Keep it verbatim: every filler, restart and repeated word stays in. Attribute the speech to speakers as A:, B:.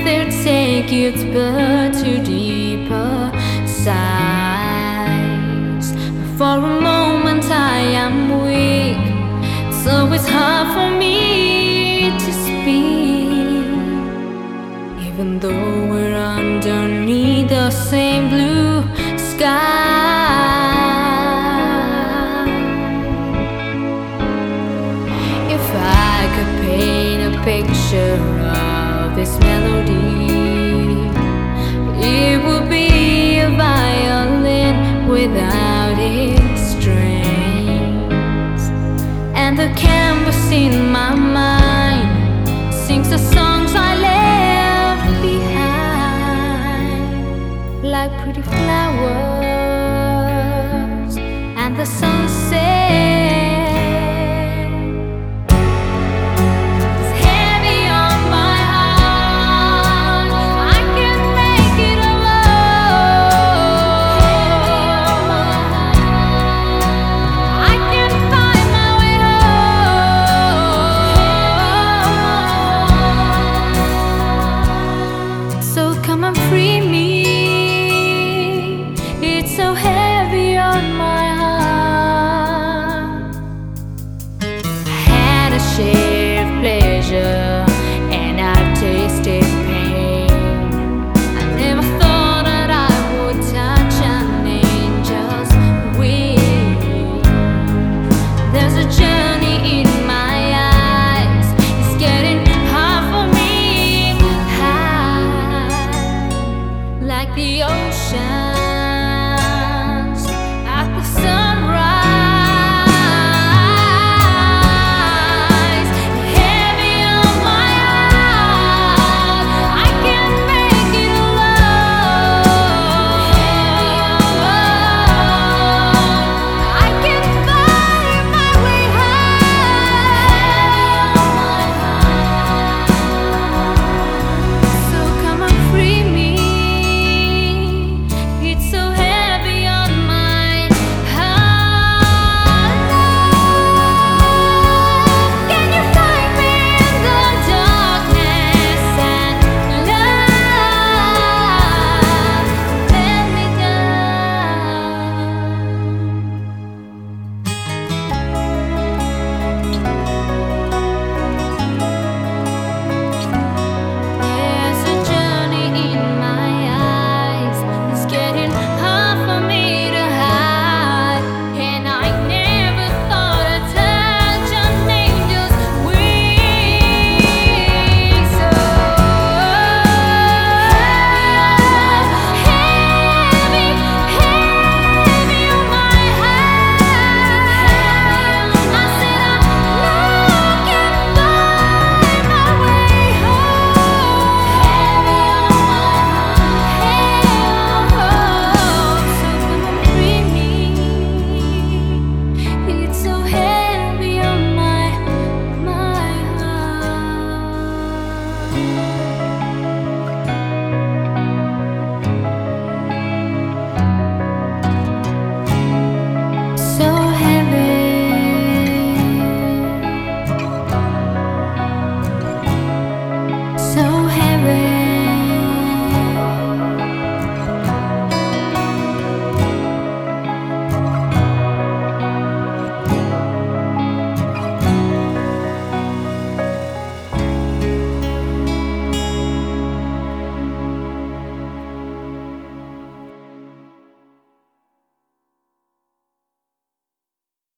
A: they'll take you to deeper sides. For a moment I am weak, so it's hard for me to speak, even though we're underneath the same blue sky. If I could paint a picture of this melody, it would be a violin without its strings, and the canvas in my mind sings the songs I left behind, like pretty flowers and the sunset.